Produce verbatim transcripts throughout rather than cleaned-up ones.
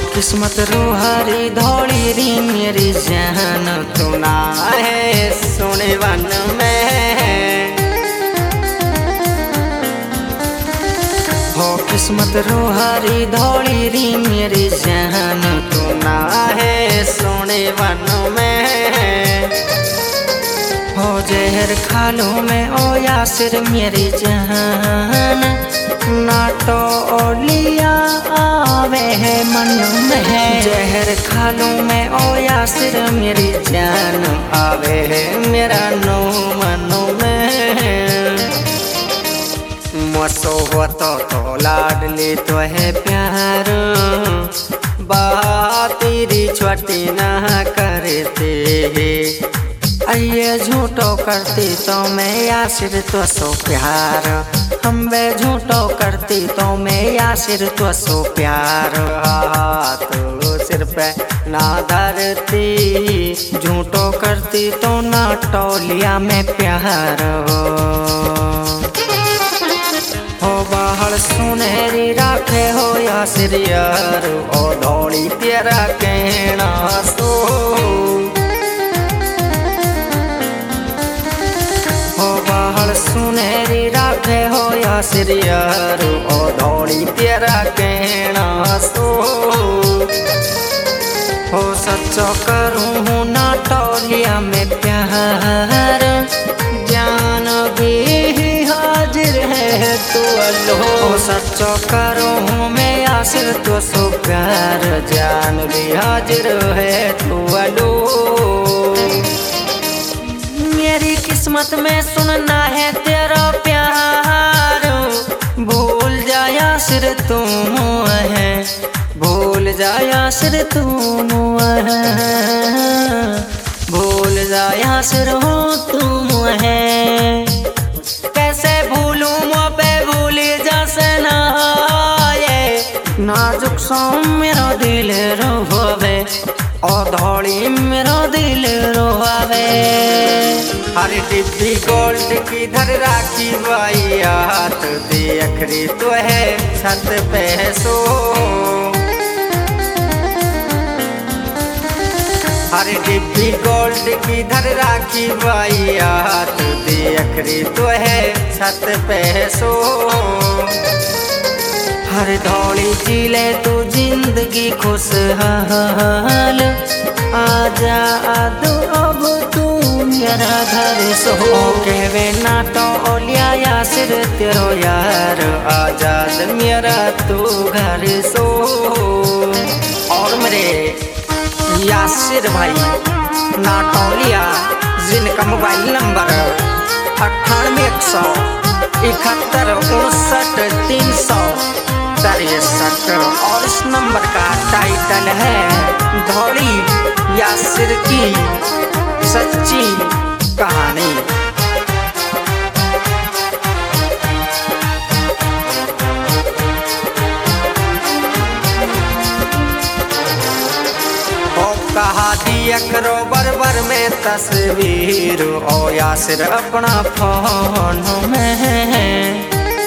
किस्मत रूहारी धौली री मेरी जान तू ना है सोने वन में। हो किस्मत रूहारी धौली री मेरी जान तू ना है सोने वन में। हो जहर खालू में ओ यासिर मेरी जान ना तो ओलिया आवे है मन में। जहर खालू में ओ यासिर मेरी जान आवे है मेरा नो मनो में। मसो हो तो, तो लाडली तो है प्यार बात तेरी छोटी ना करते आइए झूठो करती तो मैं यासिर तो सो प्यार। हम वे झूठो करती तो मैं यासिर तो सो प्यार। हाथ सिर पे ना धरती झूठो करती तो ना टोलिया में प्यार हो। हो बाहर सुनहरी राखे हो यासिर यार ओ धौली तेरा कहना सो। सुनहरी राखे हो यासिर यार ओ धौली तेरा कहना सो। हो सच्चो करूँ हूँ ना टोलिया में प्यार जान भी हाजिर है तू अल्लो। हो सच्चो करूँ हूँ मैं यासिर तो सो प्यार जान भी हाजिर है तू अल्लो। मेरी किस्मत में सुनना है तेरा प्यार भूल जा यासिर तुम है भूल जा यासिर तुम है भूल जा यासिर हो तुम है। कैसे भूलूं मोपे भूली जा सना ये नाजुक सो मेरा दिल रोवे ओ धौली मेरा दिल रोवे। हरी डिब्बी गोल्ड की धर राखी बाई हाथ दी अखरी तो है छत पे सो। हरी डिब्बी गोल्ड की धर राखी बाई हाथ दी अखरी तो है छत पे सो। हर धौली जी ले तू जिंदगी खुशहाल आजा आदू अब तू मेरा घर सो। कहवे ना तो ओलिया यासिर तेरो यार आजाद मेरा तू घर सो। और मेरे यासिर भाई नाटौलिया जिनका मोबाइल नंबर अट्ठानवे एक सौ इकहत्तर उनसठ तीन सौ तिरसठ और इस नंबर का टाइटल है धौली यासिर की सच्ची कहानी। ओ कहा दिया करो बरबर में तस्वीर ओ यासिर अपना फोन में।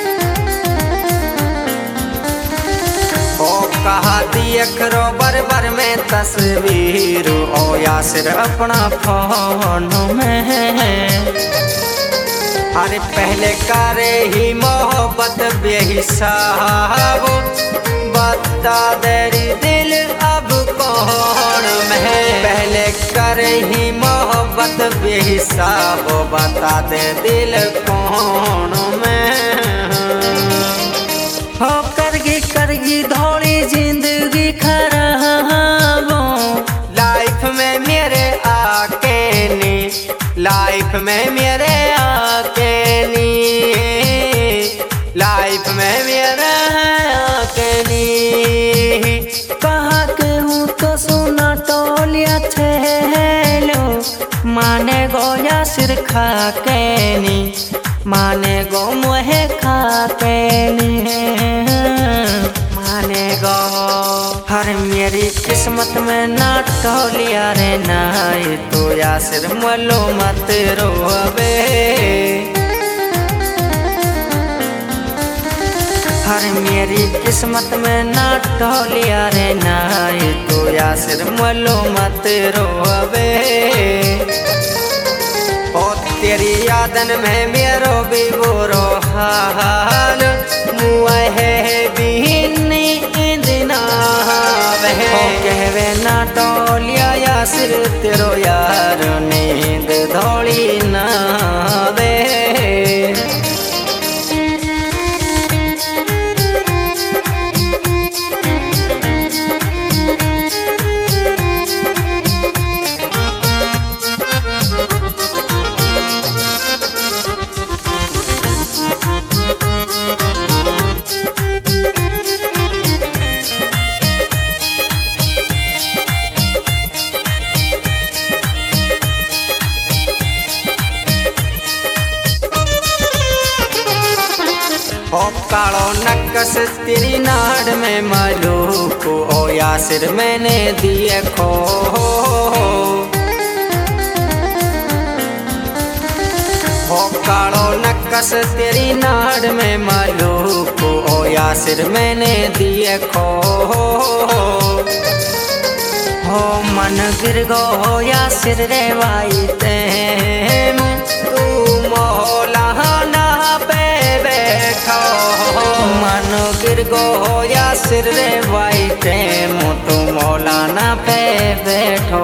कहा दिया करो बरबर में तस्वीर ओ यासिर अपना फोन में। अरे पहले करे ही मोहब्बत बेहिसाब बता देरी दिल अब कौन में। पहले करे ही मोहब्बत बेहिसाब बता दे दिल कौन में। हो करगी करगी धौली जिंदगी खराब लाइफ में मेरे आके नी लाइफ में मेरे आके नी लाइफ में मेरे आके नी। कहा के हूँ तो सुना टोलिया छेलो माने गो यासिर खा के नी माने गो मुहे खा के नी माने गो। हर मेरी किस्मत में ना टोलिया रे ना तो यासिर मलो मत रोवे। हर मेरी किस्मत में ना टोलिया रे नाई तो यासिर मलो मत रोवे ओ तेरी यादन में मेरो भी बुरो हाल मुआ है बीनी इंदना वह कहवे ना टोलिया यासिर तेरो यार नींद धोली ना वे ओ कालो नक्कस तेरी नाड़ में मलूक ओ यासिर मैंने दिए खो ओ कालो नक्कस तेरी नाड़ में मलूक ओ यासिर मैंने दिए खो हो मन गिर गो हो यासिर रे वाई तेम तू मोला ना पे बैठो मन गिर गो हो यासिर रे वाई तेम तू मौलाना पे बैठो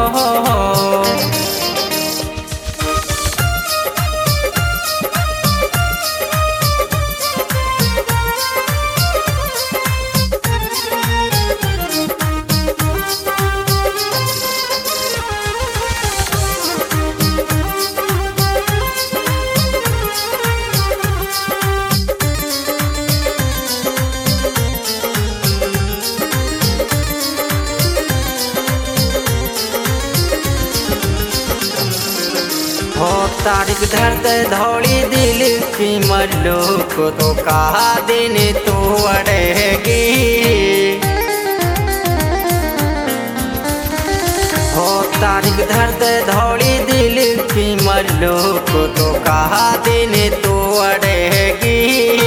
हो तारीख दर्द धौड़ी दिल की मल्लूक तो कहा दिन तू अड़ेगी हो तारीख दर्द धौड़ी दिल की मल्लूक तो कहा दिन तू अड़ेगी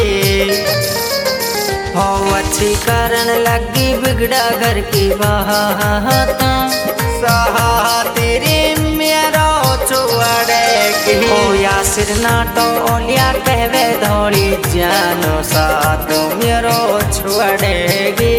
हो अच्छी कारण लगी बिगड़ा घर की बात सहा तेरी मेरा चुअड़ेगी हो यासिर ना टोलिया कहवे धौड़ी जानो साथ मेरो छुअड़ेगी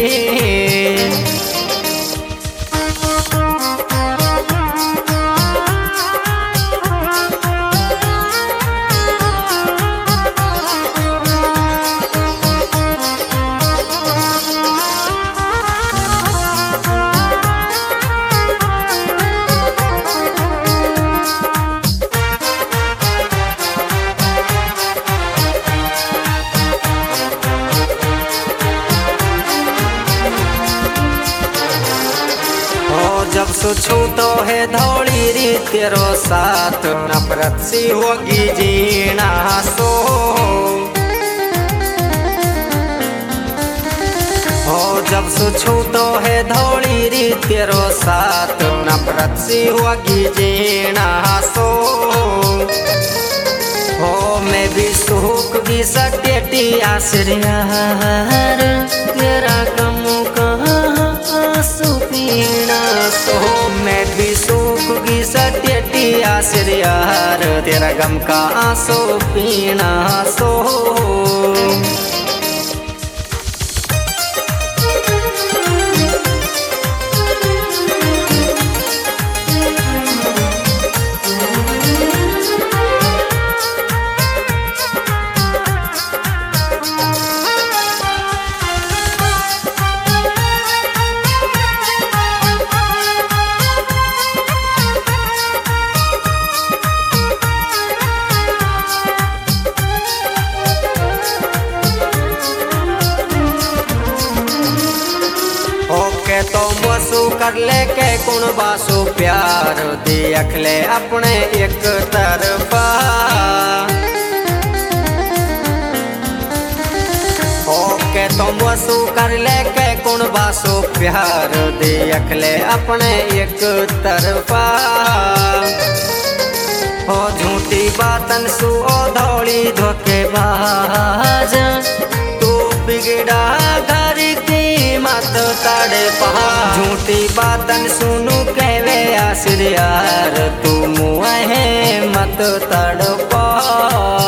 जब सुछू तो है धौड़ी री तेरो साथ नफरत सी होगी जीना सो हो जब सुछू तो है धौड़ी री तेरो साथ नफरत सी होगी जीना सो हो मैं भी सूख भी सकेटी आश्रियार तेरा कम कहाँ सुपीना सो मैं भी सूख की सटेटी आश्रियार तेरा गम का आंसू पीना सो तो मसू कर ले के कुण बासु प्यार देख ले अपने एक तरफा ओके तो मसू कर ले के कुण बासु प्यार देख ले अपने एक तरफा हो झूठी बातन सु ओ धौली धोखेबाज तू बिगड़ा घर की मत तड़ पहा झूठी बातन सुनू कहवे आसर यार तू मुँह है मत तड़ पहा।